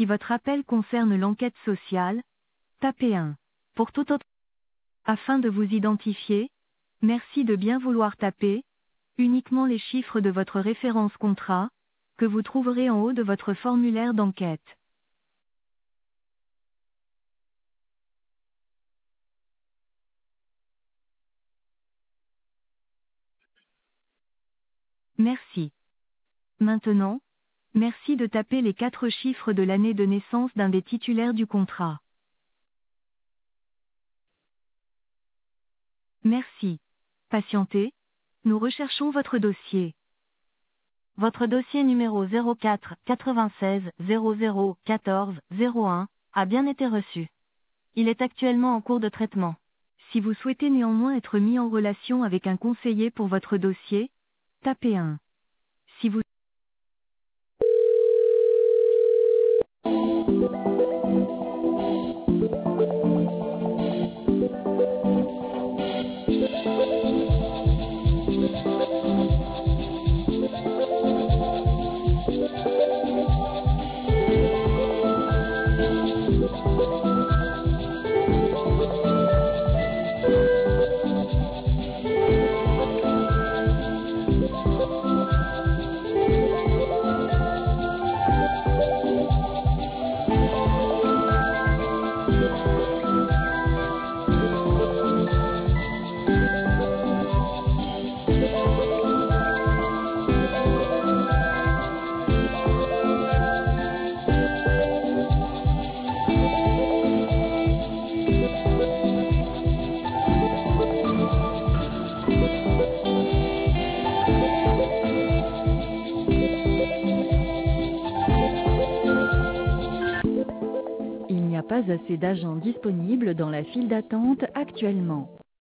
Si votre appel concerne l'enquête sociale, tapez 1. Pour tout autre, afin de vous identifier, merci de bien vouloir taper uniquement les chiffres de votre référence contrat, que vous trouverez en haut de votre formulaire d'enquête. Merci. Maintenant, merci de taper les 4 chiffres de l'année de naissance d'un des titulaires du contrat. Merci. Patientez, nous recherchons votre dossier. Votre dossier numéro 04 96 00 14 01 a bien été reçu. Il est actuellement en cours de traitement. Si vous souhaitez néanmoins être mis en relation avec un conseiller pour votre dossier, tapez 1. Si vous Il n'y a pas assez d'agents disponibles dans la file d'attente actuellement.